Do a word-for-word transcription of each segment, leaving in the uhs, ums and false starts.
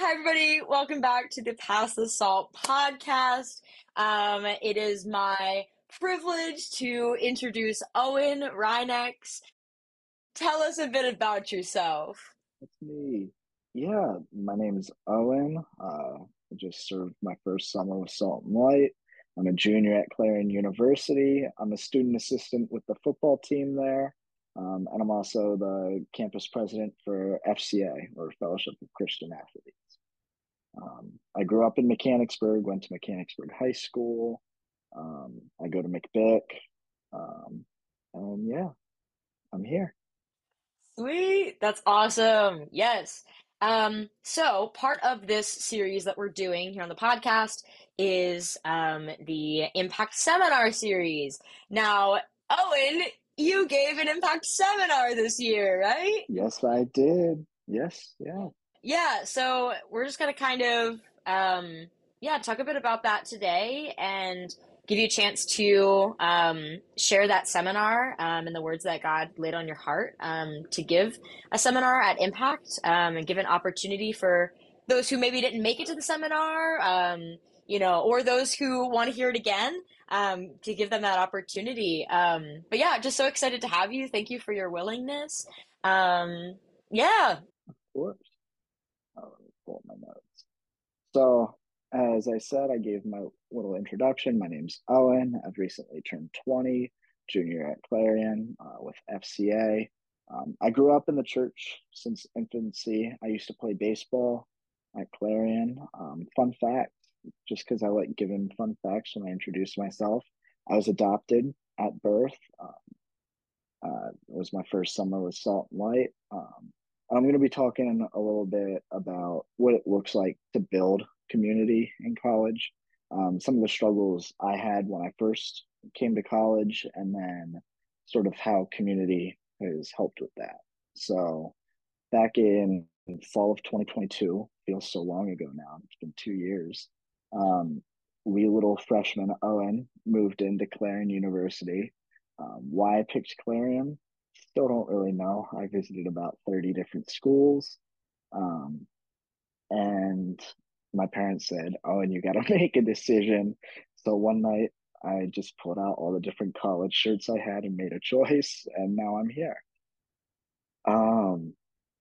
Hi, everybody. Welcome back to the Pass the Salt podcast. Um, it is my privilege to introduce Owen Reinex. Tell us a bit about yourself. It's me. Yeah, my name's Owen. Uh, I just served my first summer with Salt and Light. I'm a junior at Clarion University. I'm a student assistant with the football team there. Um, and I'm also the campus president for F C A, or Fellowship of Christian Athletes. Um, I grew up in Mechanicsburg, went to Mechanicsburg High School. Um, I go to McBick. Um, and yeah, I'm here. Sweet. That's awesome. Yes. Um, so part of this series that we're doing here on the podcast is um, the Impact Seminar series. Now, Owen, you gave an Impact Seminar this year, right? Yes, I did. Yes, yeah. Yeah, so we're just gonna kind of um yeah, talk a bit about that today and give you a chance to um share that seminar um and the words that God laid on your heart um to give a seminar at Impact um and give an opportunity for those who maybe didn't make it to the seminar um you know or those who want to hear it again um to give them that opportunity. Um but yeah, just so excited to have you. Thank you for your willingness. Um yeah. Of course. Oh, let me pull up my notes. So, as I said, I gave my little introduction. My name's Owen. I've recently turned twenty, junior at Clarion uh, with F C A. Um, I grew up in the church since infancy. I used to play baseball at Clarion. Um, fun fact, just because I like giving fun facts when I introduce myself, I was adopted at birth. Uh, uh, it was my first summer with Salt and Light. Um, I'm going to be talking a little bit about what it looks like to build community in college, um, some of the struggles I had when I first came to college, and then sort of how community has helped with that. So, back in fall of twenty twenty-two, feels so long ago now. It's been two years. Um, wee little freshman Owen moved into Clarion University. Um, why I picked Clarion, still don't really know. I visited about thirty different schools. Um, and my parents said, "Oh, and you got to make a decision." So one night, I just pulled out all the different college shirts I had and made a choice, and now I'm here. Um,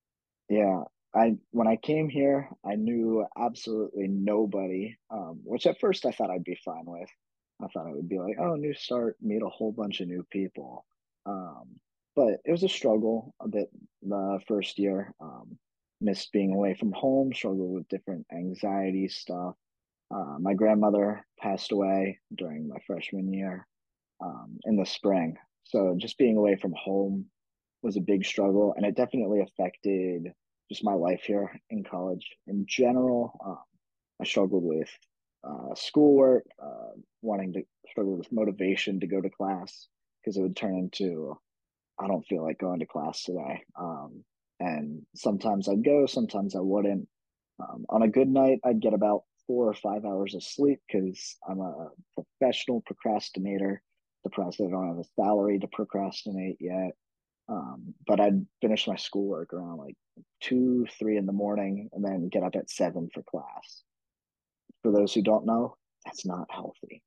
Yeah, I when I came here, I knew absolutely nobody, um, which at first I thought I'd be fine with. I thought it would be like, oh, new start, meet a whole bunch of new people. Um, but it was a struggle a bit the first year. Um, missed being away from home, struggled with different anxiety stuff. Uh, my grandmother passed away during my freshman year, um, in the spring. So just being away from home was a big struggle, and it definitely affected just my life here in college in general. Um, I struggled with uh, schoolwork, uh, wanting to struggle with motivation to go to class because it would turn into I don't feel like going to class today. Um, and sometimes I'd go, sometimes I wouldn't. Um, on a good night, I'd get about four or five hours of sleep because I'm a professional procrastinator. Depressed I don't have a salary to procrastinate yet. Um, but I'd finish my schoolwork around like two, three in the morning and then get up at seven for class. For those who don't know, that's not healthy.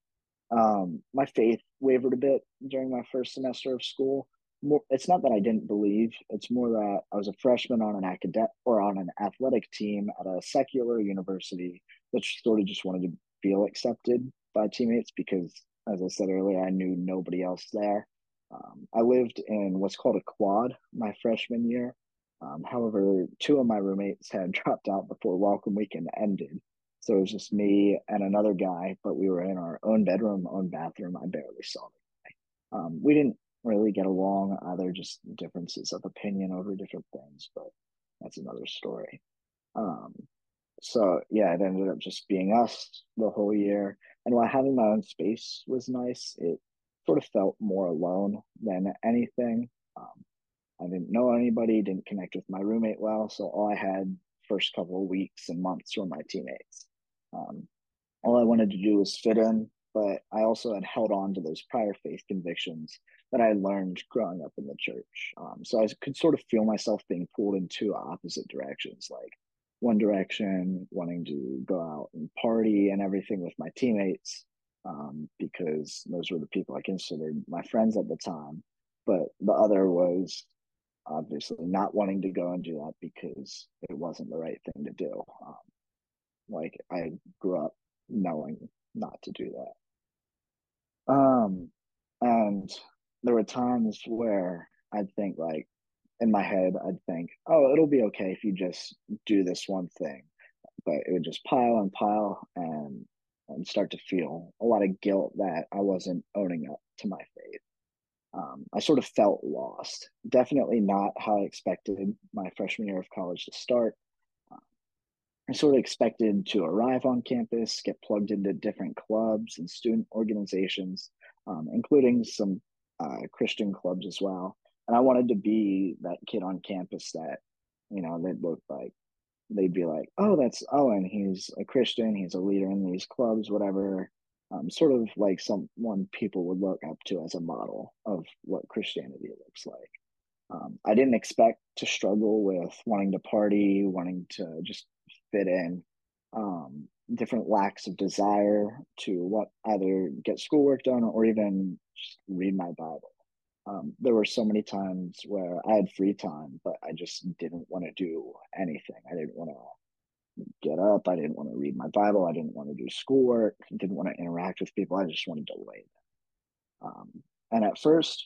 Um, my faith wavered a bit during my first semester of school. More, it's not that I didn't believe; it's more that I was a freshman on an academic or on an athletic team at a secular university that sort of just wanted to feel accepted by teammates because, as I said earlier, I knew nobody else there. Um, I lived in what's called a quad my freshman year. Um, however, two of my roommates had dropped out before welcome weekend ended, so it was just me and another guy, but we were in our own bedroom, own bathroom. I barely saw the guy. Um, we didn't really get along either, just differences of opinion over different things, but that's another story. Um, so yeah, it ended up just being us the whole year. And while having my own space was nice, it sort of felt more alone than anything. Um, I didn't know anybody, didn't connect with my roommate well, so all I had first couple of weeks and months were my teammates. Um, all I wanted to do was fit in, but I also had held on to those prior faith convictions that I learned growing up in the church. Um, so I could sort of feel myself being pulled in two opposite directions. Like one direction, wanting to go out and party and everything with my teammates, um, because those were the people I considered my friends at the time. But the other was obviously not wanting to go and do that because it wasn't the right thing to do. Um, like I grew up knowing not to do that. Um, and there were times where I'd think like in my head, I'd think, oh, it'll be okay if you just do this one thing. But it would just pile and pile and and start to feel a lot of guilt that I wasn't owning up to my faith. Um, I sort of felt lost. Definitely not how I expected my freshman year of college to start. I sort of expected to arrive on campus, get plugged into different clubs and student organizations, um, including some uh, Christian clubs as well. And I wanted to be that kid on campus that, you know, they'd look like, they'd be like, oh, that's Owen. He's a Christian. He's a leader in these clubs, whatever. Um, sort of like someone people would look up to as a model of what Christianity looks like. Um, I didn't expect to struggle with wanting to party, wanting to just fit in, um, different lacks of desire to what either get schoolwork done or even just read my Bible. Um, there were so many times where I had free time, but I just didn't want to do anything. I didn't want to get up. I didn't want to read my Bible. I didn't want to do schoolwork. I didn't want to interact with people. I just wanted to lay there. Um, and at first,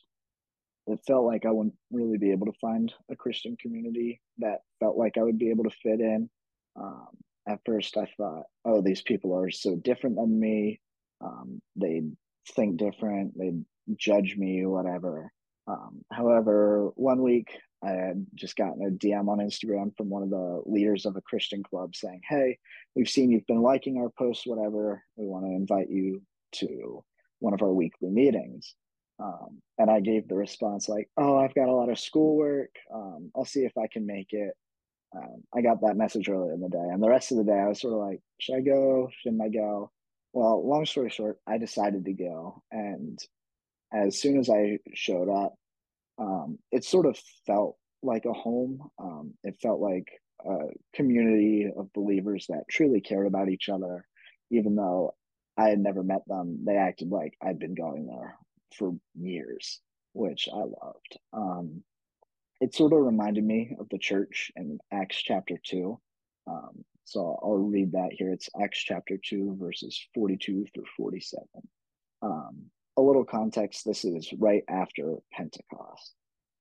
it felt like I wouldn't really be able to find a Christian community that felt like I would be able to fit in. Um, at first, I thought, oh, these people are so different than me. Um, they think different. They judge me, whatever. Um, however, one week I had just gotten a D M on Instagram from one of the leaders of a Christian club saying, hey, we've seen you've been liking our posts, whatever. We want to invite you to one of our weekly meetings. Um, and I gave the response like, "Oh, I've got a lot of schoolwork. Um, I'll see if I can make it." Um, I got that message earlier in the day, and the rest of the day I was sort of like, "Should I go? Shouldn't I go?" Well, long story short, I decided to go, and as soon as I showed up, um, it sort of felt like a home. Um, it felt like a community of believers that truly cared about each other, even though I had never met them. They acted like I'd been going there for years, which I loved. Um, it sort of reminded me of the church in Acts chapter two. Um, so I'll read that here. It's Acts chapter two, verses forty-two through forty-seven. Um, a little context, this is right after Pentecost.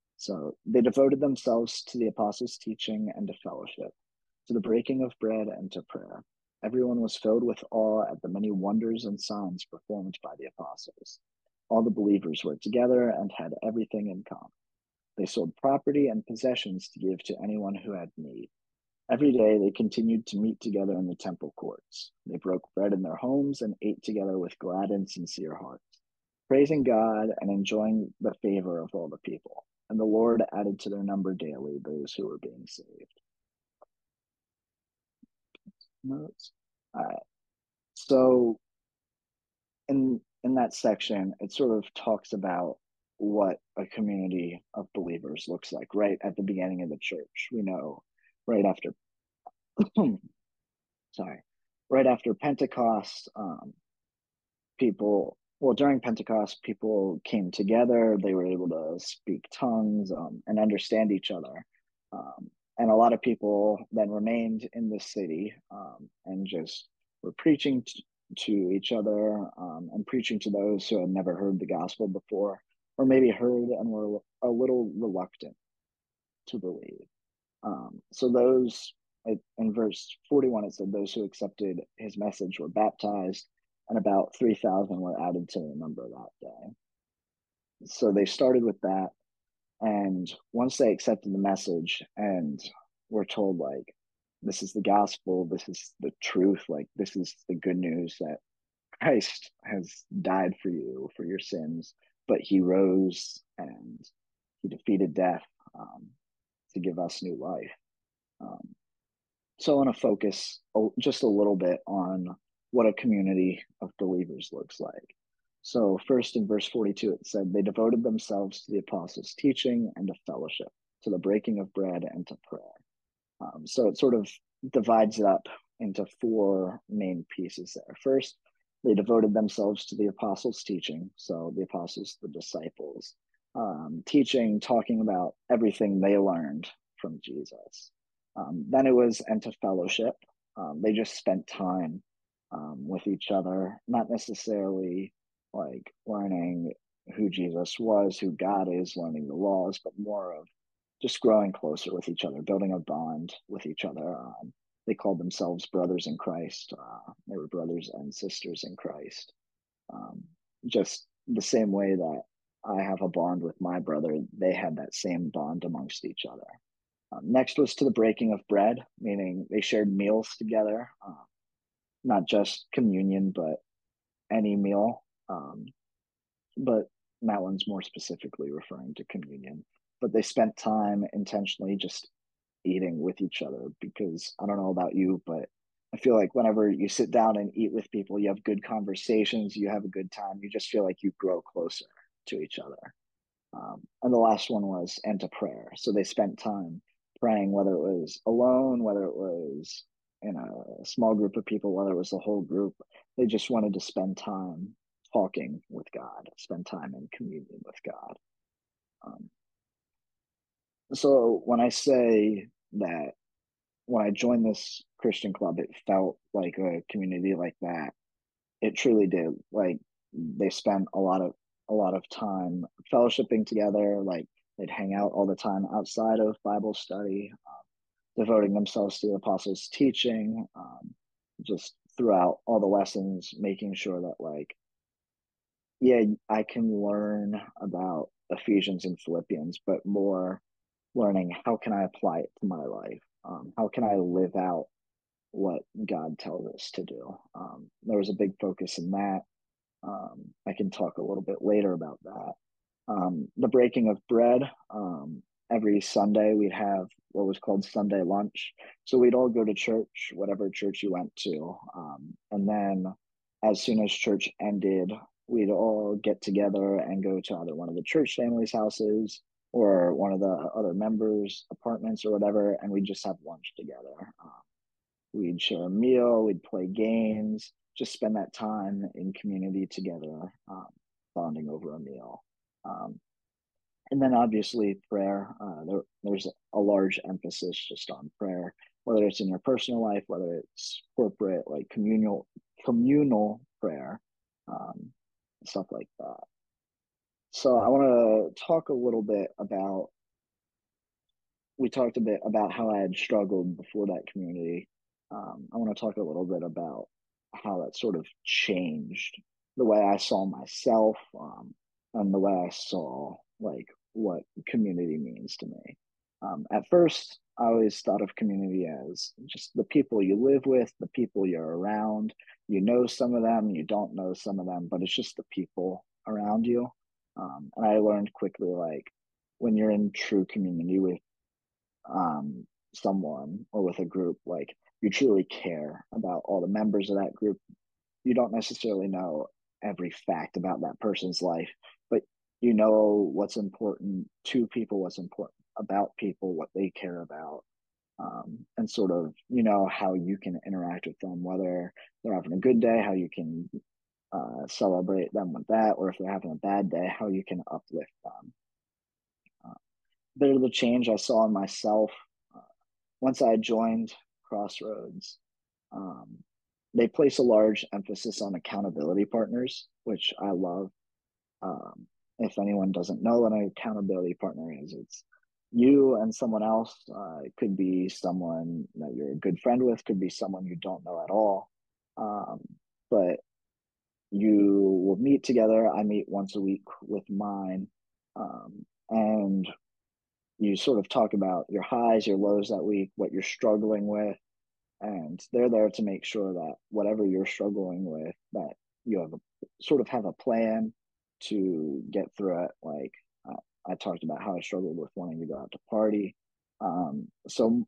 So they devoted themselves to the apostles' teaching and to fellowship, to the breaking of bread and to prayer. Everyone was filled with awe at the many wonders and signs performed by the apostles. All the believers were together and had everything in common. They sold property and possessions to give to anyone who had need. Every day they continued to meet together in the temple courts. They broke bread in their homes and ate together with glad and sincere hearts, praising God and enjoying the favor of all the people. And the Lord added to their number daily those who were being saved. Notes. All right. So in in that section, it sort of talks about what a community of believers looks like right at the beginning of the church. We know right after sorry, right after Pentecost, um, people well during Pentecost, people came together. They were able to speak tongues, um, and understand each other. Um, and a lot of people then remained in the city, um, and just were preaching t- to each other, um, and preaching to those who had never heard the gospel before, or maybe heard and were a little reluctant to believe. Um, so those in verse forty-one, it said those who accepted his message were baptized, and about three thousand were added to the number that day. So they started with that. And once they accepted the message and were told, like, this is the gospel, this is the truth, like, this is the good news that Christ has died for you, for your sins, but he rose and he defeated death, um, to give us new life. Um, so I want to focus just a little bit on what a community of believers looks like. So first in verse forty-two, it said, they devoted themselves to the apostles' teaching and to fellowship, to the breaking of bread and to prayer. Um, so it sort of divides it up into four main pieces there. First, they devoted themselves to the apostles' teaching. So the apostles, the disciples, um, teaching, talking about everything they learned from Jesus. Um, then it was into fellowship. Um, they just spent time um, with each other, not necessarily like learning who Jesus was, who God is, learning the laws, but more of just growing closer with each other, building a bond with each other. Um, they called themselves brothers in Christ. Uh, they were brothers and sisters in Christ. Um, just the same way that I have a bond with my brother, they had that same bond amongst each other. Um, next was to the breaking of bread, meaning they shared meals together, uh, not just communion, but any meal. Um, but that one's more specifically referring to communion. But they spent time intentionally just eating with each other because I don't know about you, but I feel like whenever you sit down and eat with people, you have good conversations, you have a good time, you just feel like you grow closer to each other. Um, and the last one was and to prayer. So they spent time praying, whether it was alone, whether it was in a small group of people, whether it was the whole group. They just wanted to spend time talking with God, spend time in communion with God. Um, so when I say that when I joined this Christian club, it felt like a community like that. It truly did. Like they spent a lot of a lot of time fellowshipping together. Like they'd hang out all the time outside of Bible study, um, devoting themselves to the apostles' teaching, um, just throughout all the lessons, making sure that like, yeah, I can learn about Ephesians and Philippians, but more learning how can I apply it to my life? Um, how can I live out what God tells us to do? Um, there was a big focus in that. Um, I can talk a little bit later about that. Um, the breaking of bread. Um, every Sunday, we'd have what was called Sunday lunch. So we'd all go to church, whatever church you went to. Um, and then as soon as church ended, we'd all get together and go to either one of the church families' houses or one of the other members' apartments or whatever, and we'd just have lunch together. Um, we'd share a meal, we'd play games, just spend that time in community together, um, bonding over a meal. Um, and then obviously prayer. Uh, there, there's a large emphasis just on prayer, whether it's in your personal life, whether it's corporate, like communal communal prayer, um, stuff like that. So I want to talk a little bit about. We talked a bit about how I had struggled before that community. Um, I want to talk a little bit about how that sort of changed the way I saw myself, um, and the way I saw like what community means to me. Um, at first, I always thought of community as just the people you live with, the people you're around. You know some of them, you don't know some of them, but it's just the people around you. Um, and I learned quickly, like when you're in true community with um, someone or with a group, like you truly care about all the members of that group. You don't necessarily know every fact about that person's life, but you know what's important to people, what's important about people, what they care about, um, and sort of you know how you can interact with them, whether they're having a good day, how you can uh, celebrate them with that, or if they're having a bad day, how you can uplift them. Uh, bit of the change I saw in myself uh, once I joined Crossroads. Um, they place a large emphasis on accountability partners, which I love. Um, if anyone doesn't know what an accountability partner is, it's you and someone else. Uh, it could be someone that you're a good friend with, could be someone you don't know at all. Um, but you will meet together. I meet once a week with mine. Um, and you sort of talk about your highs, your lows that week, what you're struggling with, and they're there to make sure that whatever you're struggling with, that you have a sort of have a plan to get through it. Like uh, I talked about how I struggled with wanting to go out to party. Um, so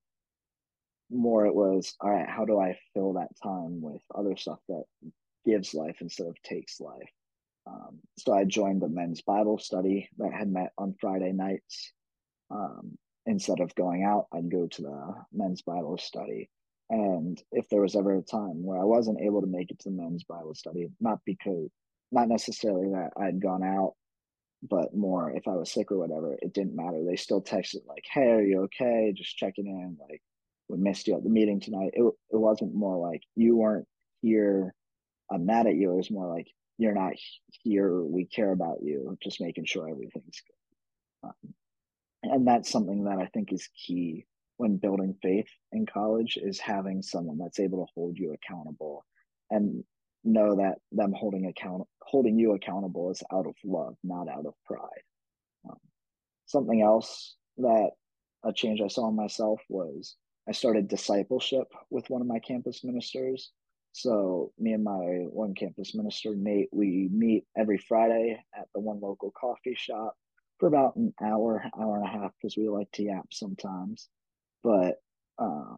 more it was, all right, how do I fill that time with other stuff that gives life instead of takes life? Um, so I joined the men's Bible study that had met on Friday nights. Um, instead of going out, I'd go to the men's Bible study. And if there was ever a time where I wasn't able to make it to the men's Bible study, not because, not necessarily that I'd gone out, but more if I was sick or whatever, it didn't matter. They still texted like, "Hey, are you okay? Just checking in. Like, we missed you at the meeting tonight." It it wasn't more like you weren't here. I'm mad at you. It was more like you're not here. We care about you. Just making sure everything's good. Um, and that's something that I think is key when building faith in college is having someone that's able to hold you accountable and know that them holding account holding you accountable is out of love, not out of pride. Um, Something else that a change I saw in myself was I started discipleship with one of my campus ministers. So me and my one campus minister, Nate, we meet every Friday at the one local coffee shop for about an hour, hour and a half, because we like to yap sometimes. But um,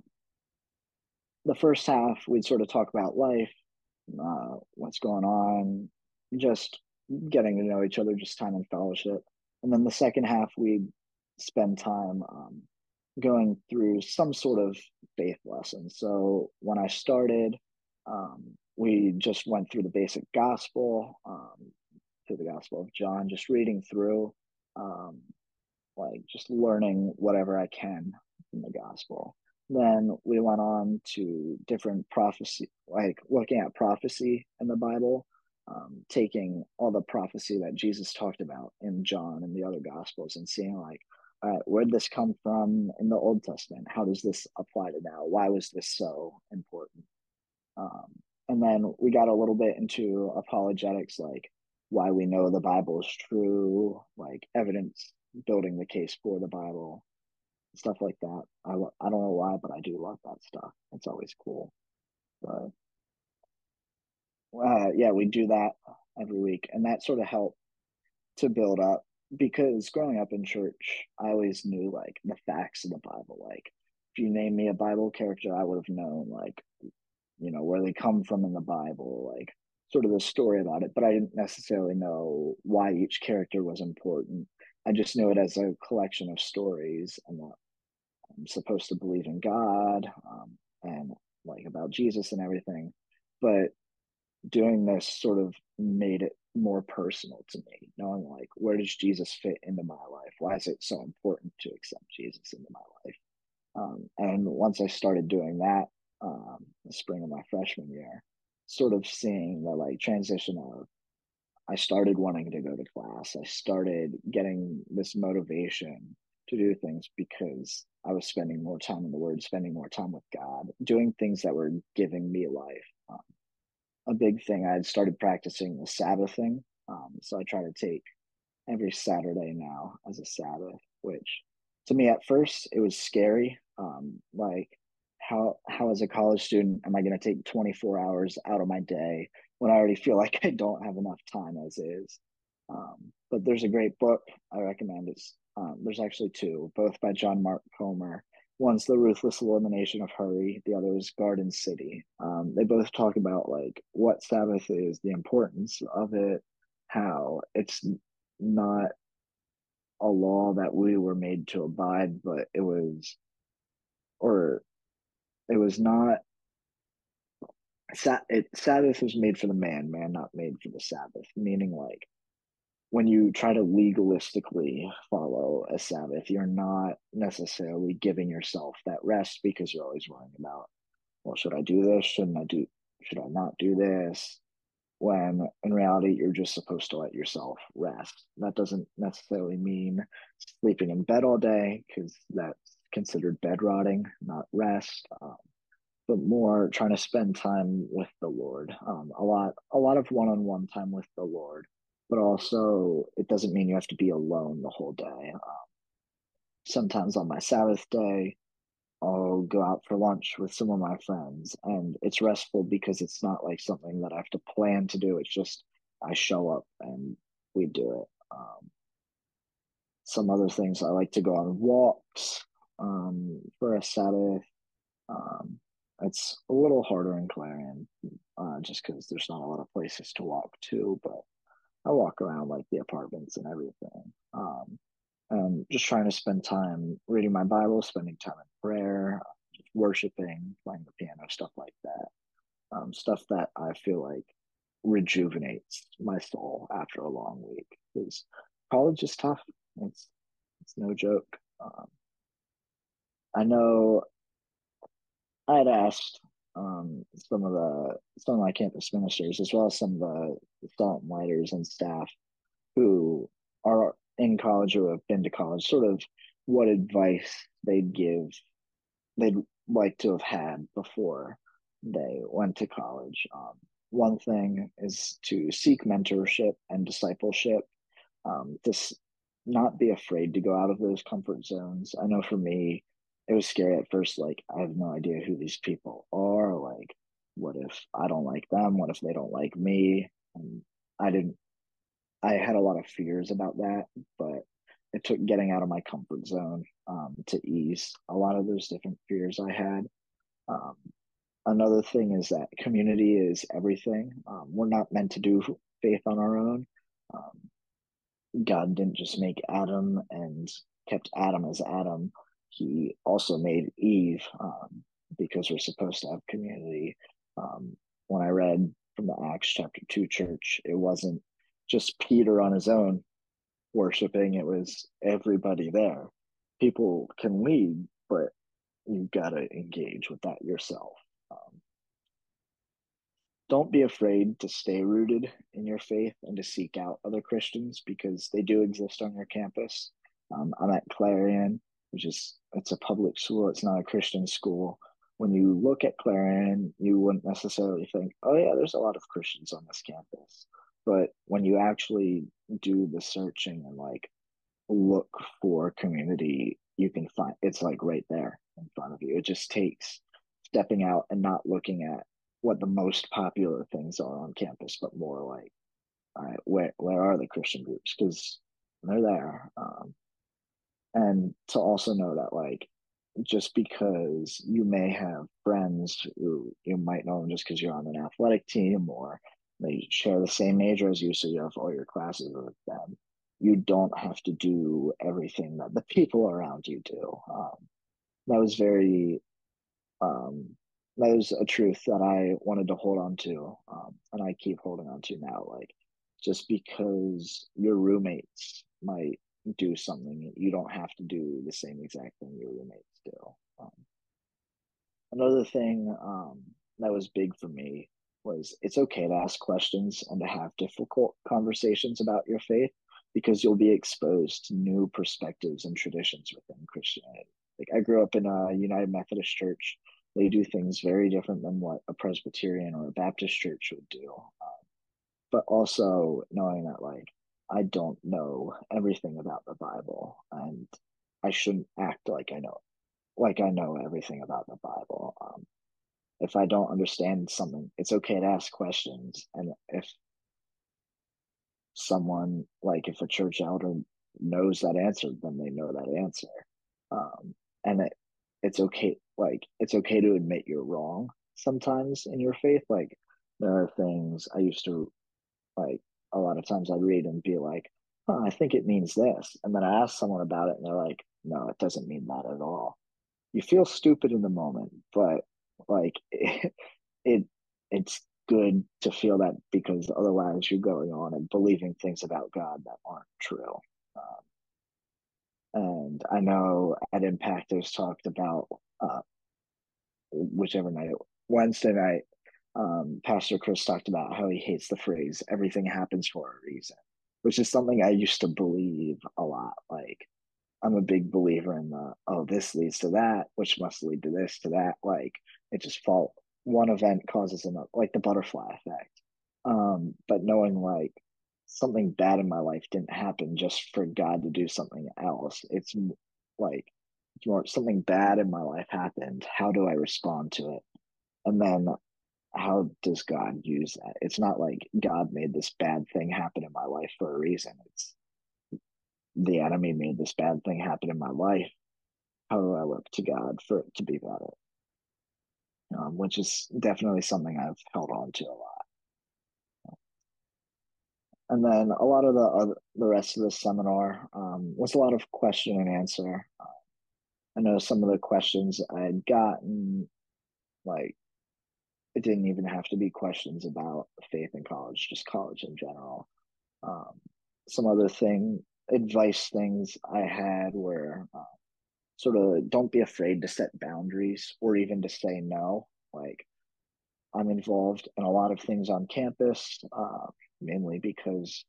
the first half, we'd sort of talk about life, uh, what's going on, just getting to know each other, just time and fellowship. And then the second half, we'd spend time um, going through some sort of faith lesson. So when I started, um, we just went through the basic gospel, um, through the Gospel of John, just reading through, um, like just learning whatever I can from the gospel. Then we went on to different prophecy, like looking at prophecy in the Bible, um, taking all the prophecy that Jesus talked about in John and the other gospels and seeing like, all right, where did this come from in the Old Testament? How does this apply to now? Why was this so important? Um, and then we got a little bit into apologetics, like why we know the Bible is true, like evidence building the case for the Bible, stuff like that. I, I don't know why, but I do love that stuff. It's always cool. But uh, yeah, we do that every week. And that sort of helped to build up because growing up in church, I always knew like the facts of the Bible. Like if you name me a Bible character, I would have known like you know, where they come from in the Bible, like sort of the story about it, but I didn't necessarily know why each character was important. I just knew it as a collection of stories and that I'm supposed to believe in God um, and like about Jesus and everything. But doing this sort of made it more personal to me, knowing like where does Jesus fit into my life? Why is it so important to accept Jesus into my life? Um, and once I started doing that, um, the spring of my freshman year, sort of seeing the like transition of I started wanting to go to class. I started getting this motivation to do things because I was spending more time in the Word, spending more time with God, doing things that were giving me life. Um, a big thing I had started practicing was Sabbathing. Um, so I try to take every Saturday now as a Sabbath, which to me at first it was scary. Um, like how how as a college student am I going to take twenty-four hours out of my day when I already feel like I don't have enough time as is? Um, but there's a great book I recommend. It's um, there's actually two, both by John Mark Comer. One's The Ruthless Elimination of Hurry. The other is Garden City. Um, they both talk about like what Sabbath is, the importance of it, how it's not a law that we were made to abide, but it was, or it was not. It, Sabbath was made for the man, man not made for the Sabbath. Meaning, like when you try to legalistically follow a Sabbath, you're not necessarily giving yourself that rest because you're always worrying about, well, should I do this? Shouldn't I do? Should I not do this? When in reality you're just supposed to let yourself rest. That doesn't necessarily mean sleeping in bed all day because that's considered bed rotting, not rest. Um, but more trying to spend time with the Lord. Um, a lot, a lot of one-on-one time with the Lord, but also it doesn't mean you have to be alone the whole day. Um, sometimes on my Sabbath day, I'll go out for lunch with some of my friends, and it's restful because it's not like something that I have to plan to do. It's just I show up and we do it. Um, some other things I like to go on walks um, for a Sabbath. Um, it's a little harder in Clarion uh, just because there's not a lot of places to walk to, but I walk around like the apartments and everything. Um, and just trying to spend time reading my Bible, spending time in prayer, worshiping, playing the piano, stuff like that. Um, stuff that I feel like rejuvenates my soul after a long week. Because college is tough. It's it's no joke. Um, I know I had asked um, some of the some of my campus ministers, as well as some of the, the thought leaders and staff who are in college or have been to college, sort of what advice they'd give, they'd like to have had before they went to college. Um, one thing is to seek mentorship and discipleship. Um, this not be afraid to go out of those comfort zones. I know for me, it was scary at first. Like, I have no idea who these people are. Like, what if I don't like them? What if they don't like me? And I didn't, I had a lot of fears about that, but it took getting out of my comfort zone um, to ease a lot of those different fears I had. Um, Another thing is that community is everything. Um, we're not meant to do faith on our own. Um, God didn't just make Adam and kept Adam as Adam. He also made Eve um, because we're supposed to have community. Um, when I read from the Acts chapter two church, it wasn't just Peter on his own worshiping, it was everybody there. People can lead, but you've got to engage with that yourself. Um, don't be afraid to stay rooted in your faith and to seek out other Christians because they do exist on your campus. Um, I'm at Clarion, which is it's a public school. It's not a Christian school. When you look at Clarion, you wouldn't necessarily think, "Oh yeah, there's a lot of Christians on this campus." But when you actually do the searching and like look for community, you can find it's like right there in front of you. It just takes stepping out and not looking at what the most popular things are on campus, but more like, all right, where where are the Christian groups? Because they're there. Um, and to also know that like just because you may have friends who you might know them just because you're on an athletic team or they share the same major as you, so you have all your classes with them. You don't have to do everything that the people around you do. Um, that was very um, that was a truth that I wanted to hold on to, um, and I keep holding on to now. Like, just because your roommates might do something, you don't have to do the same exact thing your roommates do. Um, another thing um, that was big for me was it's okay to ask questions and to have difficult conversations about your faith because you'll be exposed to new perspectives and traditions within Christianity. Like I grew up in a United Methodist church. They do things very different than what a Presbyterian or a Baptist church would do. Um, but also knowing that like I don't know everything about the Bible and I shouldn't act like I know like I know everything about the Bible. Um, if I don't understand something, it's okay to ask questions. And if someone, like if a church elder knows that answer, then they know that answer. Um, and it, it's okay, like, it's okay to admit you're wrong sometimes in your faith. Like, there are things I used to, like, a lot of times I'd read and be like, huh, I think it means this. And then I ask someone about it and they're like, no, it doesn't mean that at all. You feel stupid in the moment, but like it, it it's good to feel that because otherwise you're going on and believing things about God that aren't true. Um, and I know at Impact there's talked about uh, whichever night, Wednesday night, um, Pastor Chris talked about how he hates the phrase "everything happens for a reason," which is something I used to believe a lot. Like I'm a big believer in the oh, this leads to that, which must lead to this to that. Like it just fall one event causes another, like the butterfly effect. Um, but knowing like something bad in my life didn't happen just for God to do something else. It's like it's more something bad in my life happened. How do I respond to it? And then how does God use that? It's not like God made this bad thing happen in my life for a reason. It's the enemy made this bad thing happen in my life. How do I look to God for it to be better? Um, which is definitely something I've held on to a lot. And then a lot of the other, the rest of the seminar um, was a lot of question and answer. I know some of the questions I had gotten, like, it didn't even have to be questions about faith in college, just college in general. Um, some other thing, advice things I had were uh, sort of don't be afraid to set boundaries or even to say no. Like, I'm involved in a lot of things on campus, uh, mainly because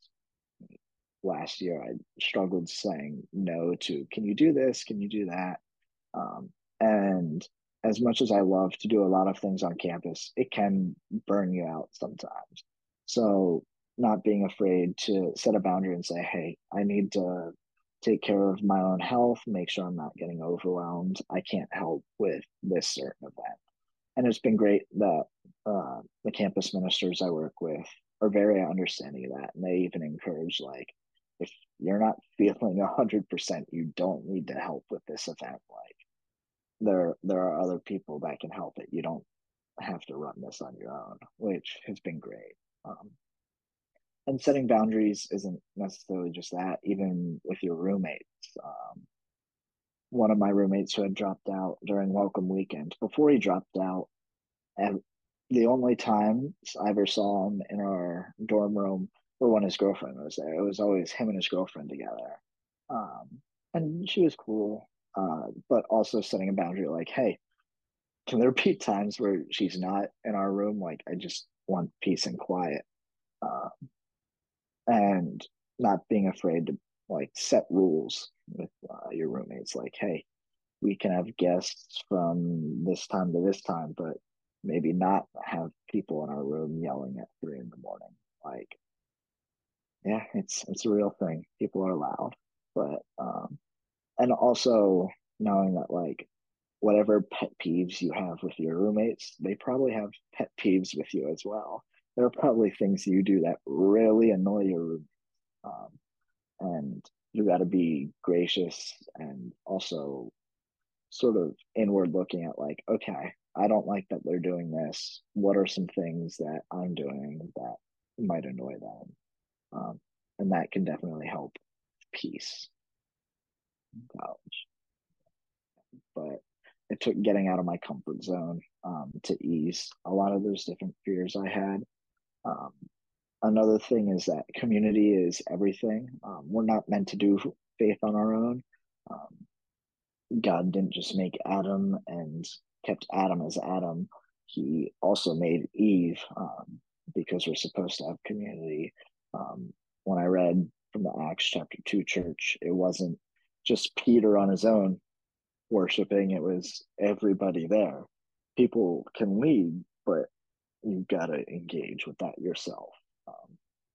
last year I struggled saying no to, can you do this? Can you do that? Um, and as much as I love to do a lot of things on campus, it can burn you out sometimes. So, not being afraid to set a boundary and say, hey, I need to take care of my own health, make sure I'm not getting overwhelmed. I can't help with this certain event. And it's been great that uh, the campus ministers I work with are very understanding of that. And they even encourage, like, if you're not feeling one hundred percent, you don't need to help with this event. Like, there there are other people that can help it. You don't have to run this on your own, which has been great. Um, and setting boundaries isn't necessarily just that. Even with your roommates, um, one of my roommates who had dropped out during welcome weekend, before he dropped out, and the only times I ever saw him in our dorm room were when his girlfriend was there. It was always him and his girlfriend together. Um, and she was cool, uh, but also setting a boundary like, hey, can there be times where she's not in our room? Like, I just want peace and quiet. Uh, and not being afraid to like set rules with uh, your roommates. Like, hey, we can have guests from this time to this time, but maybe not have people in our room yelling at three in the morning. Like, yeah, it's it's a real thing. People are loud, but um, and also knowing that like whatever pet peeves you have with your roommates, they probably have pet peeves with you as well. There are probably things you do that really annoy your roommate, um, and you got to be gracious and also sort of inward looking at like, okay, I don't like that they're doing this. What are some things that I'm doing that might annoy them? Um, and that can definitely help peace in college. But it took getting out of my comfort zone um, to ease a lot of those different fears I had. Um, Another thing is that community is everything. Um, we're not meant to do faith on our own. Um, God didn't just make Adam and kept Adam as Adam. He also made Eve um, because we're supposed to have community. Um, when I read from the Acts chapter two church, it wasn't just Peter on his own worshiping, it was everybody there. People can lead, but you've got to engage with that yourself. Um,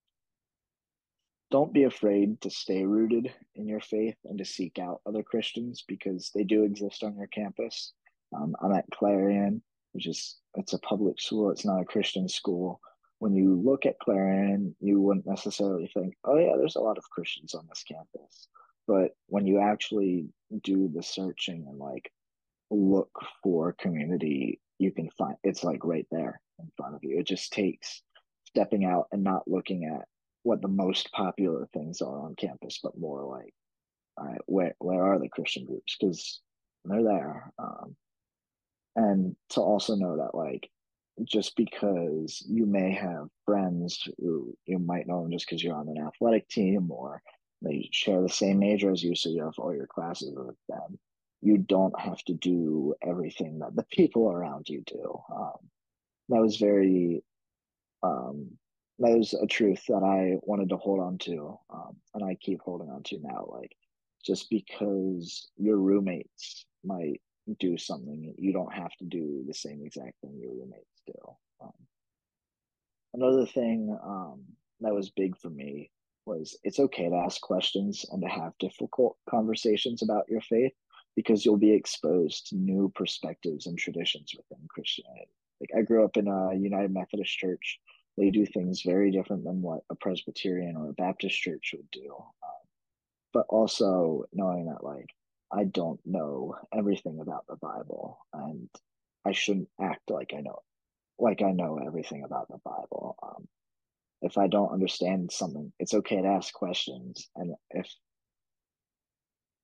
don't be afraid to stay rooted in your faith and to seek out other Christians because they do exist on your campus. Um, I'm at Clarion, which is it's a public school. It's not a Christian school. When you look at Clarion, you wouldn't necessarily think, "Oh yeah, there's a lot of Christians on this campus." But when you actually do the searching and like look for community, you can find it's like right there in front of you. It just takes stepping out and not looking at what the most popular things are on campus, but more like, all right, where where are the Christian groups? Because they're there. Um, and to also know that like just because you may have friends who you might know them just because you're on an athletic team or they share the same major as you, so you have all your classes with them. You don't have to do everything that the people around you do. Um, that was very um, that was a truth that I wanted to hold on to, um, and I keep holding on to now. Like, just because your roommates might do something, you don't have to do the same exact thing your roommates do. Um, another thing um, that was big for me was it's okay to ask questions and to have difficult conversations about your faith because you'll be exposed to new perspectives and traditions within Christianity. Like I grew up in a United Methodist church. They do things very different than what a Presbyterian or a Baptist church would do. Um, but also knowing that like I don't know everything about the Bible and I shouldn't act like I know like I know everything about the Bible. Um, if I don't understand something, it's okay to ask questions. And if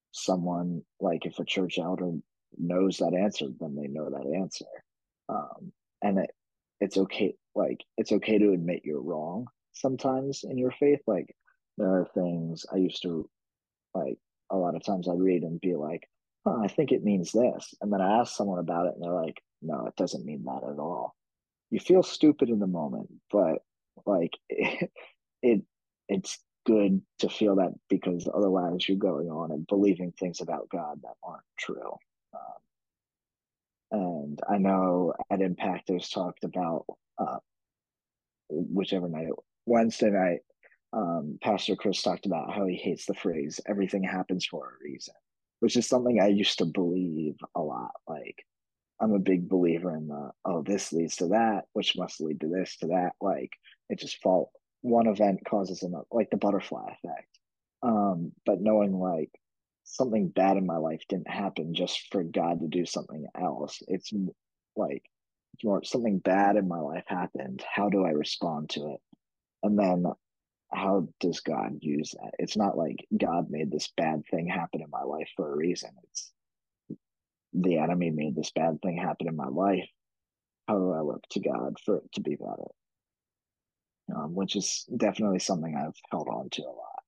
someone, like if a church elder knows that answer, then they know that answer. Um, and it, it's okay, like it's okay to admit you're wrong sometimes in your faith. Like there are things I used to like a lot of times I'd read and be like, huh, I think it means this. And then I ask someone about it and they're like, no, it doesn't mean that at all. You feel stupid in the moment, but like it, it it's good to feel that because otherwise you're going on and believing things about God that aren't true. Um, and I know at Impact there's talked about uh, whichever night, Wednesday night, um, Pastor Chris talked about how he hates the phrase "everything happens for a reason," which is something I used to believe a lot. Like I'm a big believer in the oh, this leads to that, which must lead to this to that. Like it just fall one event causes another, like the butterfly effect. Um, but knowing like something bad in my life didn't happen just for God to do something else. It's like it's more something bad in my life happened. How do I respond to it? And then how does God use that? It's not like God made this bad thing happen in my life for a reason. It's the enemy made this bad thing happen in my life. How do I look to God for it to be better? Um, which is definitely something I've held on to a lot.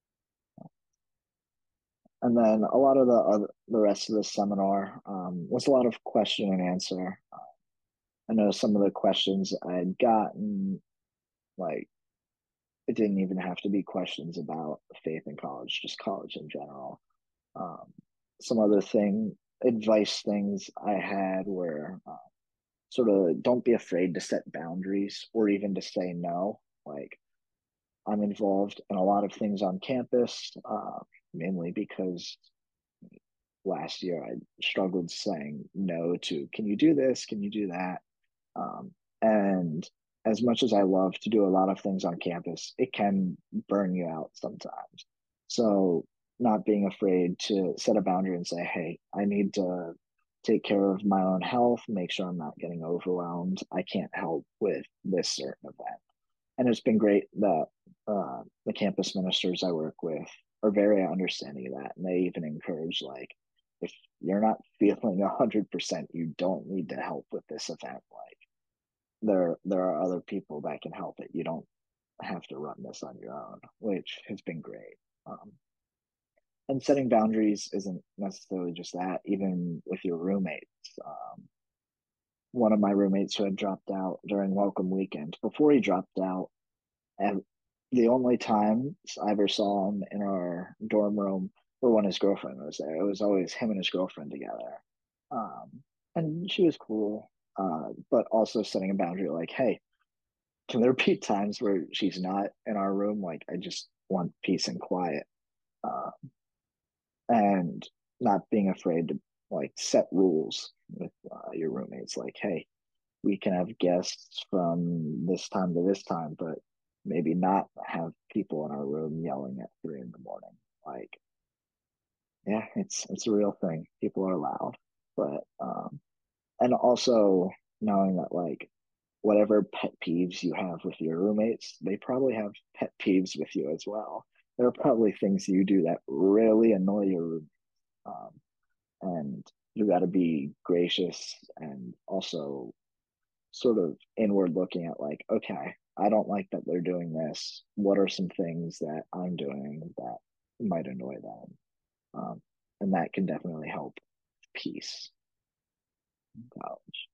And then a lot of the other, the rest of the seminar um, was a lot of question and answer. Uh, I know some of the questions I had gotten, like it didn't even have to be questions about faith in college, just college in general. Um, some other thing, advice things I had were uh, sort of don't be afraid to set boundaries or even to say no. Like I'm involved in a lot of things on campus, uh, mainly because last year I struggled saying no to, can you do this? Can you do that? Um, and as much as I love to do a lot of things on campus, it can burn you out sometimes. So, not being afraid to set a boundary and say, hey, I need to take care of my own health, make sure I'm not getting overwhelmed. I can't help with this certain event. And it's been great that uh, the campus ministers I work with are very understanding of that. And they even encourage, like, if you're not feeling one hundred percent, you don't need to help with this event. Like, there there are other people that can help it. You don't have to run this on your own, which has been great. Um, and setting boundaries isn't necessarily just that. Even with your roommates, um, one of my roommates who had dropped out during welcome weekend, before he dropped out, and the only times I ever saw him in our dorm room were when his girlfriend was there. It was always him and his girlfriend together. Um, and she was cool, uh, but also setting a boundary like, hey, can there be times where she's not in our room? Like, I just want peace and quiet. Uh, and not being afraid to like set rules with uh, your roommates. Like, hey, we can have guests from this time to this time, but maybe not have people in our room yelling at three in the morning. Like, yeah, it's it's a real thing. People are loud, but um, and also knowing that like whatever pet peeves you have with your roommates, they probably have pet peeves with you as well. There are probably things you do that really annoy your roommate, um, and you got to be gracious and also sort of inward looking at like, okay, I don't like that they're doing this. What are some things that I'm doing that might annoy them? Um, and that can definitely help peace in college.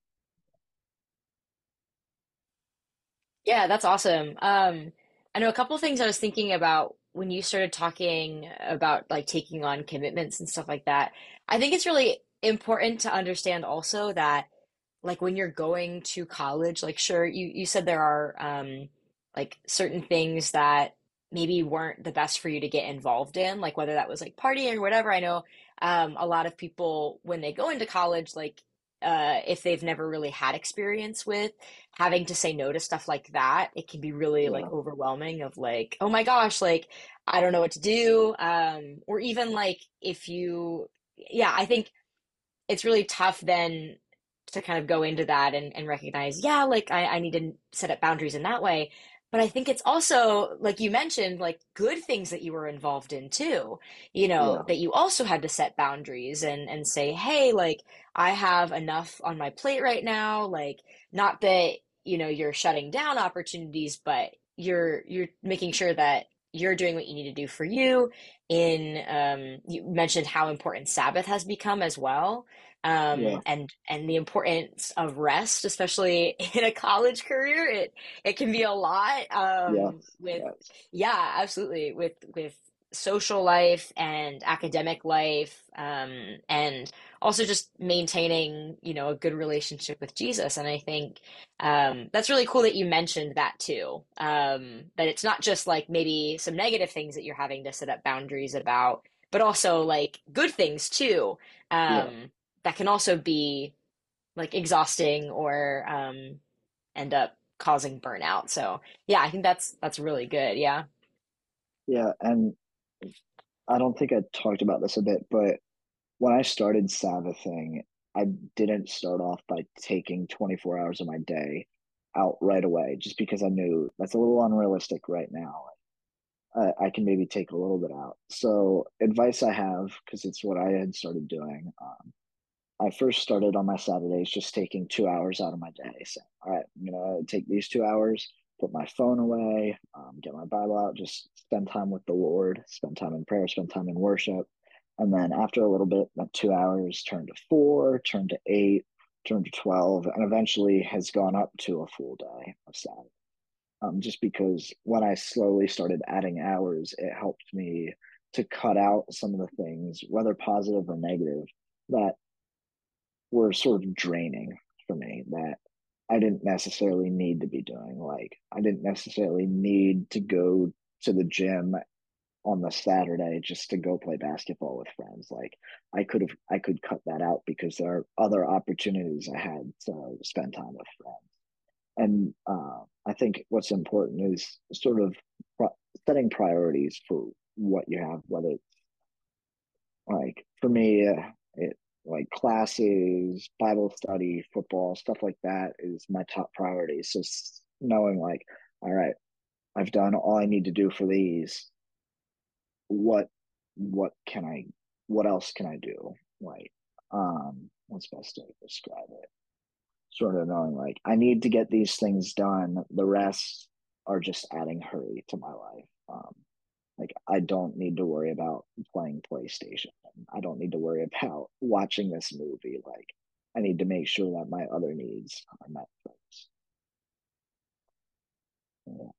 Yeah, that's awesome. Um, I know a couple of things I was thinking about when you started talking about like taking on commitments and stuff like that. I think it's really important to understand also that like when you're going to college, like sure, you you said there are um like certain things that maybe weren't the best for you to get involved in, like whether that was like partying or whatever. I know um a lot of people when they go into college, like uh if they've never really had experience with having to say no to stuff like that, it can be really like Yeah, overwhelming of like, oh my gosh, like I don't know what to do. Um, or even like if you, yeah, I think it's really tough then to kind of go into that and, and recognize, yeah, like I, I need to set up boundaries in that way. but I think it's also, like you mentioned, like good things that you were involved in too, you know, Yeah, that you also had to set boundaries and and say, hey, like I have enough on my plate right now. Like, not that, you know, you're shutting down opportunities, but you're you're making sure that you're doing what you need to do for you. In um, you mentioned how important Sabbath has become as well. yeah, Um, and and the importance of rest, especially in a college career. It it can be a lot yes, um, with, yes, yeah, absolutely, with with social life and academic life, um, and also just maintaining, you know, a good relationship with Jesus. And I think um, that's really cool that you mentioned that too. Um, that it's not just like maybe some negative things that you're having to set up boundaries about, but also like good things too. yeah, Um, that can also be like exhausting or um, end up causing burnout. So yeah, I think that's that's really good. Yeah. yeah. And I don't think I talked about this a bit, but when I started Sabbathing, I didn't start off by taking twenty-four hours of my day out right away, just because I knew that's a little unrealistic right now. I, I can maybe take a little bit out. So, advice I have, because it's what I had started doing, um, I first started on my Saturdays just taking two hours out of my day. So, all right, I'm gonna take these two hours, put my phone away, um, get my Bible out, just spend time with the Lord, spend time in prayer, spend time in worship. And then after a little bit, that two hours turned to four, turned to eight, turned to twelve, and eventually has gone up to a full day of Sabbath. Um, just because when I slowly started adding hours, it helped me to cut out some of the things, whether positive or negative, that were sort of draining for me that I didn't necessarily need to be doing. Like, I didn't necessarily need to go to the gym on the Saturday just to go play basketball with friends. Like, I could have, I could cut that out because there are other opportunities I had to spend time with friends. And uh, I think what's important is sort of pro- setting priorities for what you have, whether like for me, uh, it like classes, Bible study, football, stuff like that is my top priority. So knowing like, all right, I've done all I need to do for these. What what can I what else can I do? Like, um, what's best to describe it? Sort of knowing like I need to get these things done. The rest are just adding hurry to my life. Um, like I don't need to worry about playing PlayStation. I don't need to worry about watching this movie. Like I need to make sure that my other needs are met first. Yeah.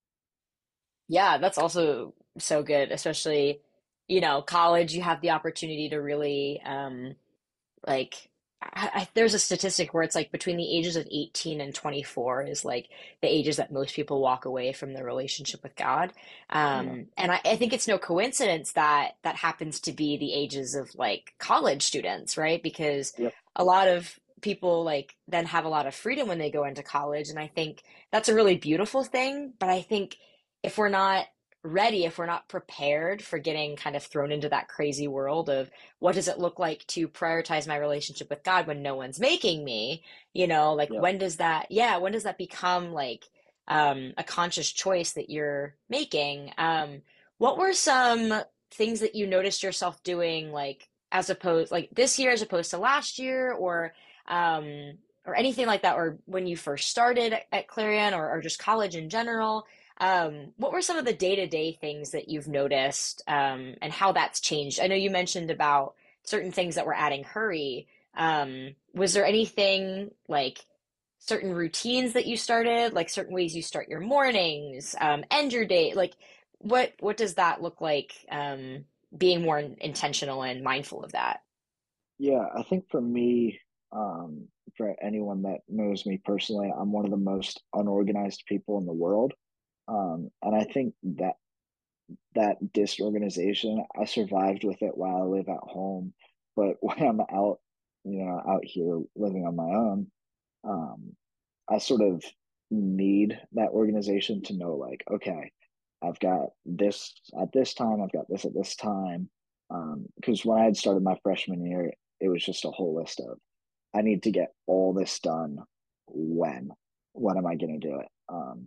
Yeah, that's also so good, especially, you know, college, you have the opportunity to really um like I, I, there's a statistic where it's like between the ages of eighteen and twenty-four is like the ages that most people walk away from their relationship with God. Yeah. Um, and I, I think it's no coincidence that that happens to be the ages of like college students, right? Because Yep. a lot of people like then have a lot of freedom when they go into college. And I think that's a really beautiful thing. But I think if we're not ready, if we're not prepared for getting kind of thrown into that crazy world of what does it look like to prioritize my relationship with God when no one's making me? You know, like Yep. when does that, yeah, when does that become like um, a conscious choice that you're making? Um, what were some things that you noticed yourself doing, like as opposed, like this year as opposed to last year, or um, or anything like that, or when you first started at Clarion, or, or just college in general? Um, what were some of the day-to-day things that you've noticed, um, and how that's changed? I know you mentioned about certain things that were adding hurry. Um, was there anything like certain routines that you started, like certain ways you start your mornings, um, end your day? Like what what does that look like, um, being more intentional and mindful of that? Yeah. I think for me, um, for anyone that knows me personally, I'm one of the most unorganized people in the world. Um, and I think that that disorganization, I survived with it while I live at home. But when I'm out, you know, out here living on my own, um, I sort of need that organization to know, like, okay, I've got this at this time, I've got this at this time. Um, because when I had started my freshman year, it was just a whole list of I need to get all this done when. When am I going to do it? Um,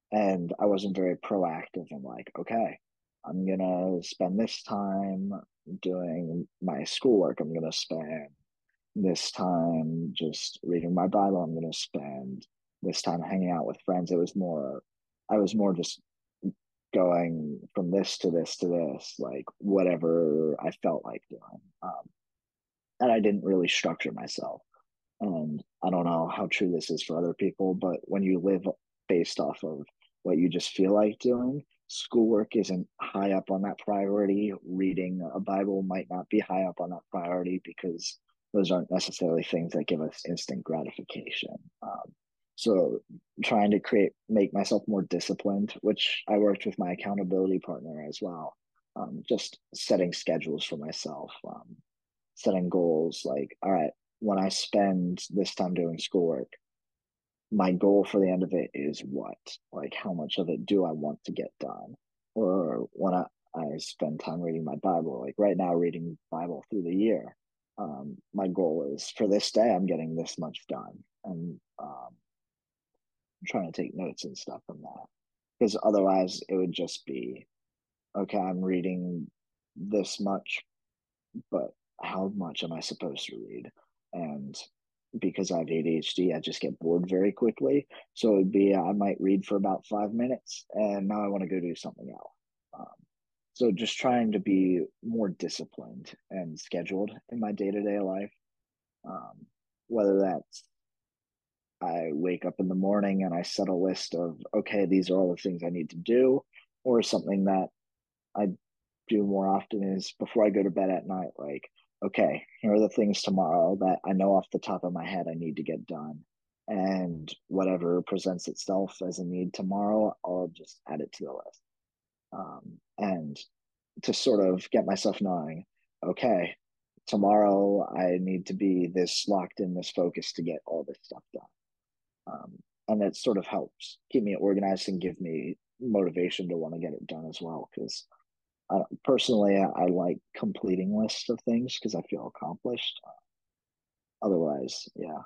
and I wasn't very proactive in like, okay, I'm gonna spend this time doing my schoolwork. I'm gonna spend this time just reading my Bible. I'm gonna spend this time hanging out with friends. It was more, I was more just going from this to this to this, like whatever I felt like doing. Um, and I didn't really structure myself. And I don't know how true this is for other people, but when you live based off of what you just feel like doing, schoolwork isn't high up on that priority. Reading a Bible might not be high up on that priority because those aren't necessarily things that give us instant gratification. Um, so trying to create, make myself more disciplined, which I worked with my accountability partner as well. Um, just setting schedules for myself, um, setting goals like, all right, when I spend this time doing schoolwork, my goal for the end of it is what? Like, how much of it do I want to get done? Or when I, I spend time reading my Bible, like right now, reading Bible through the year, um, my goal is for this day, I'm getting this much done. And um, I'm trying to take notes and stuff from that. Because otherwise, it would just be, okay, I'm reading this much, but how much am I supposed to read? And because I have A D H D, I just get bored very quickly. So it'd be I might read for about five minutes, and now I want to go do something else. Um, so just trying to be more disciplined and scheduled in my day to day life. Um, Whether that's I wake up in the morning and I set a list of, okay, these are all the things I need to do, or something that I do more often is before I go to bed at night, like, okay, here are the things tomorrow that I know off the top of my head I need to get done. And whatever presents itself as a need tomorrow, I'll just add it to the list. Um, and to sort of get myself knowing, okay, tomorrow I need to be this locked in, this focused to get all this stuff done. Um, and it sort of helps keep me organized and give me motivation to want to get it done as well. Because I, personally, I, I like completing lists of things because I feel accomplished. Otherwise, yeah.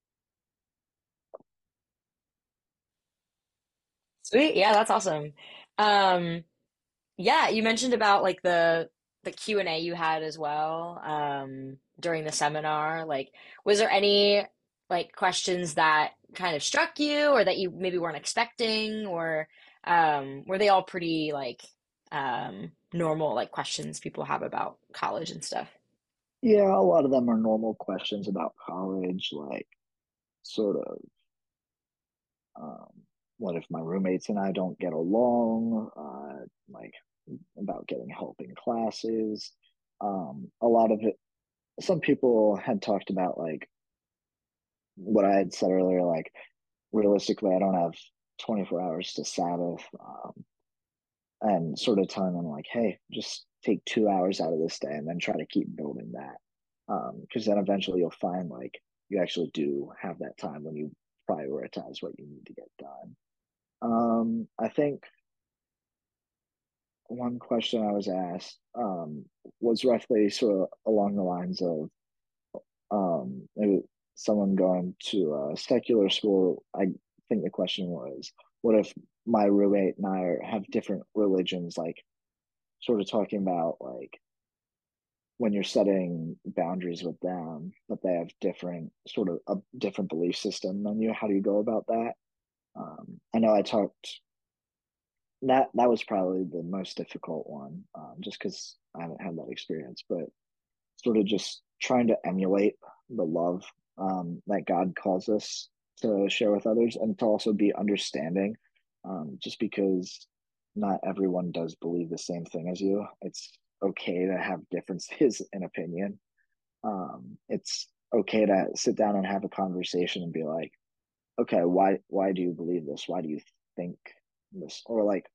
Sweet. Yeah, that's awesome. Um, yeah, you mentioned about like the the Q and A you had as well um, during the seminar. Like, was there any like questions that kind of struck you or that you maybe weren't expecting, or um, were they all pretty like um, normal like questions people have about college and stuff? Yeah, a lot of them are normal questions about college, like sort of um, what if my roommates and I don't get along, uh, like about getting help in classes. Um, a lot of it, some people had talked about like what I had said earlier, like realistically, I don't have twenty-four hours to Sabbath. Um, and sort of telling them like, hey, just take two hours out of this day and then try to keep building that. Um, because then eventually you'll find like you actually do have that time when you prioritize what you need to get done. Um, I think one question I was asked um, was roughly sort of along the lines of um, maybe someone going to a secular school. I think the question was, what if my roommate and I are, have different religions, like sort of talking about like when you're setting boundaries with them, but they have different sort of a different belief system than you. How do you go about that? Um, I know I talked that that was probably the most difficult one, um, just because I haven't had that experience, but sort of just trying to emulate the love um, that God calls us to share with others and to also be understanding, um, just because not everyone does believe the same thing as you. It's okay to have differences in opinion. Um, it's okay to sit down and have a conversation and be like, okay, why why do you believe this? Why do you think this? Or like,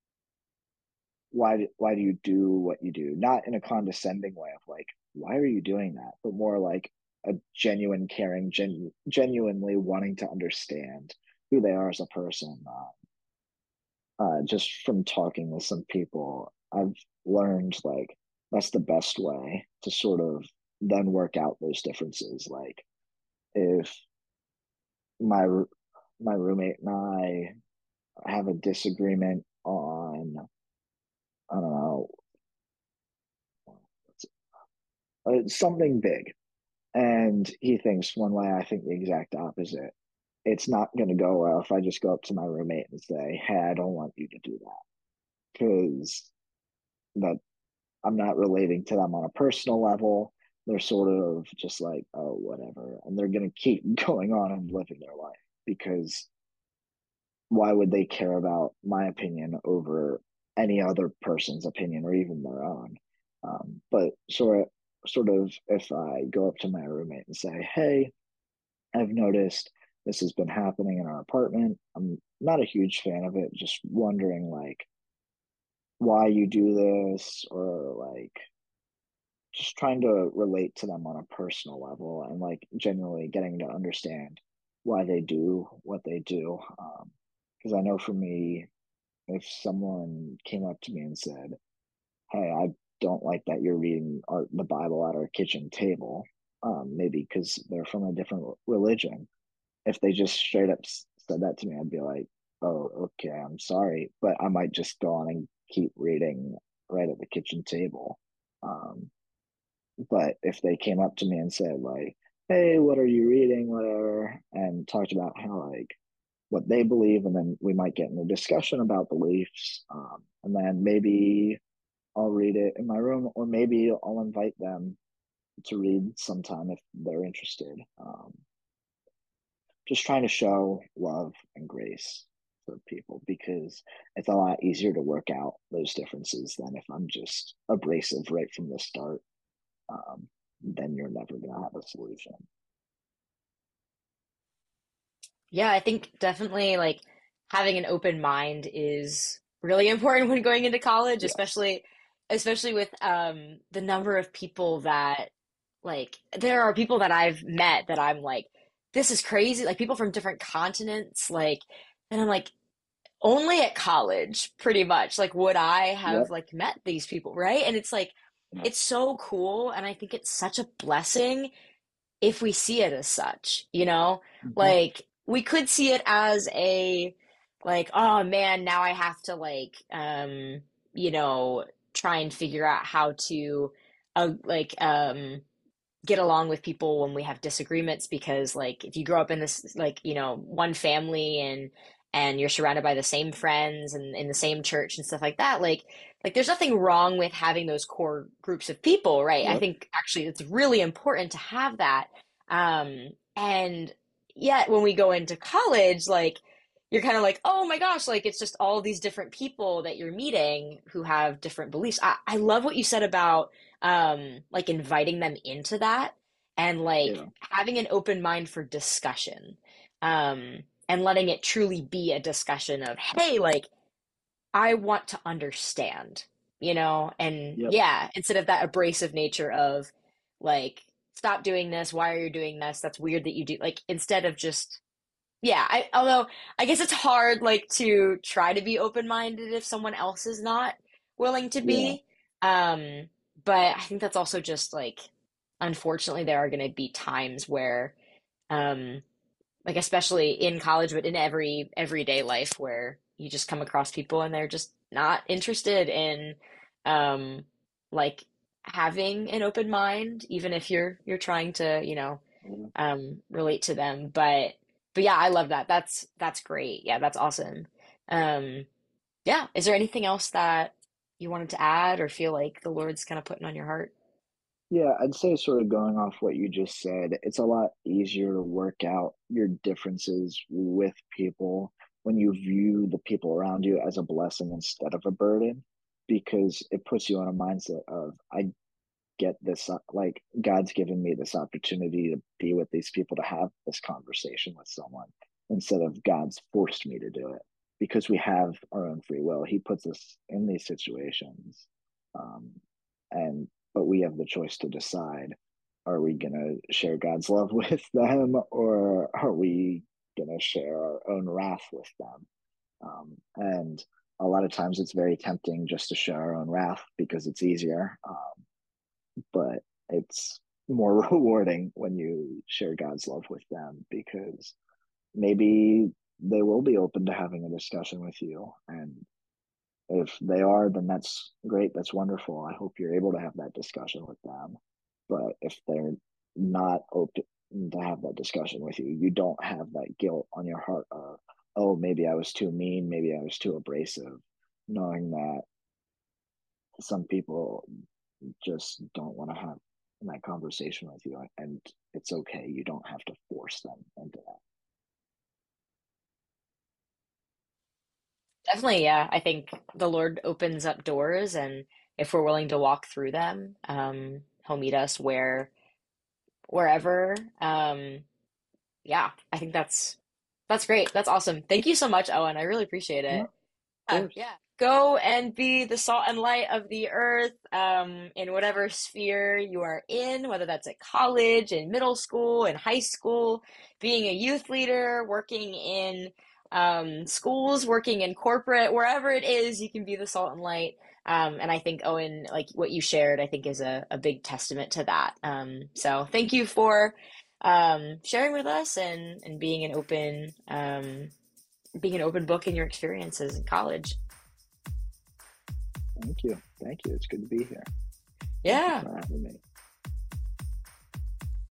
why why do you do what you do? Not in a condescending way of like, why are you doing that? But more like a genuine caring, genu- genuinely wanting to understand who they are as a person. Uh, uh, just from talking with some people, I've learned like that's the best way to sort of then work out those differences. Like if my my roommate and I have a disagreement on, I don't know, uh, something big, and he thinks one way, I think the exact opposite. It's not going to go well if I just go up to my roommate and say, "Hey, I don't want you to do that," because that I'm not relating to them on a personal level. They're sort of just like, "Oh, whatever," and they're going to keep going on and living their life because why would they care about my opinion over any other person's opinion or even their own? Um, but sort of, sort of, if I go up to my roommate and say, "Hey, I've noticed this has been happening in our apartment. I'm not a huge fan of it. Just wondering, like, why you do this, or like, just trying to relate to them on a personal level and like genuinely getting to understand why they do what they do." Um, because I know for me, if someone came up to me and said, "Hey, I don't like that you're reading our, the Bible at our kitchen table," um, maybe because they're from a different religion. If they just straight up said that to me, I'd be like, "Oh, okay, I'm sorry," but I might just go on and keep reading right at the kitchen table. Um, but if they came up to me and said like, "Hey, what are you reading?" Whatever, and talked about how like what they believe, and then we might get in a discussion about beliefs, um, and then maybe I'll read it in my room, or maybe I'll invite them to read sometime if they're interested. Um, just trying to show love and grace for people because it's a lot easier to work out those differences than if I'm just abrasive right from the start. Um, then you're never going to have a solution. Yeah, I think definitely like having an open mind is really important when going into college, Yes. especially especially with um the number of people that like there are people that I've met that I'm like, this is crazy, like people from different continents, like, and I'm like, only at college, pretty much, like would I have Yep. like met these people, right? And it's like it's Yes. so cool, and I think it's such a blessing if we see it as such, you know? Mm-hmm. Like we could see it as a like, oh man, now I have to like um, you know, try and figure out how to uh, like um get along with people when we have disagreements because like if you grow up in this like you know one family and and you're surrounded by the same friends and in the same church and stuff like that like like there's nothing wrong with having those core groups of people, right? I Yep. think actually it's really important to have that. um and yet when we go into college, like you're kind of like, oh my gosh, like it's just all these different people that you're meeting who have different beliefs. I, I love what you said about um like inviting them into that and like Yeah. having an open mind for discussion, um and letting it truly be a discussion of, hey, like I want to understand, you know, and Yep. yeah, instead of that abrasive nature of like, stop doing this, why are you doing this, that's weird that you do, like instead of just, yeah, I although I guess it's hard like to try to be open-minded if someone else is not willing to Yeah. be. Um, but I think that's also just like unfortunately there are going to be times where um like especially in college but in every everyday life where you just come across people and they're just not interested in um like having an open mind even if you're you're trying to, you know, Yeah. um, relate to them. But but yeah, I love that. That's that's great. Yeah, that's awesome. Um, yeah, is there anything else that you wanted to add or feel like the Lord's kind of putting on your heart? Yeah, I'd say sort of going off what you just said, it's a lot easier to work out your differences with people when you view the people around you as a blessing instead of a burden, because it puts you on a mindset of, I get this, uh, like God's given me this opportunity to be with these people, to have this conversation with someone, instead of God's forced me to do it, because we have our own free will. He puts us in these situations, um, and but we have the choice to decide: are we going to share God's love with them, or are we going to share our own wrath with them? Um, and a lot of times it's very tempting just to share our own wrath because it's easier. Um, but it's more rewarding when you share God's love with them, because maybe they will be open to having a discussion with you. And if they are, then that's great. That's wonderful. I hope you're able to have that discussion with them. But if they're not open to have that discussion with you, you don't have that guilt on your heart of, oh, maybe I was too mean, maybe I was too abrasive, knowing that some people just don't want to have that conversation with you. And it's okay. You don't have to force them into that. Definitely, yeah. I think the Lord opens up doors, and if we're willing to walk through them, um, He'll meet us where wherever. Um, yeah, I think that's that's great. That's awesome. Thank you so much, Owen. I really appreciate No, it. of Yeah, course. yeah. Go and be the salt and light of the earth, um, in whatever sphere you are in, whether that's at college, in middle school, in high school, being a youth leader, working in um, schools, working in corporate, wherever it is, you can be the salt and light. Um, and I think, Owen, like what you shared, I think is a, a big testament to that. Um, so thank you for um, sharing with us and, and being an open um, being an open book in your experiences in college. Thank you. Thank you. It's good to be here. Thank you Yeah. for having me.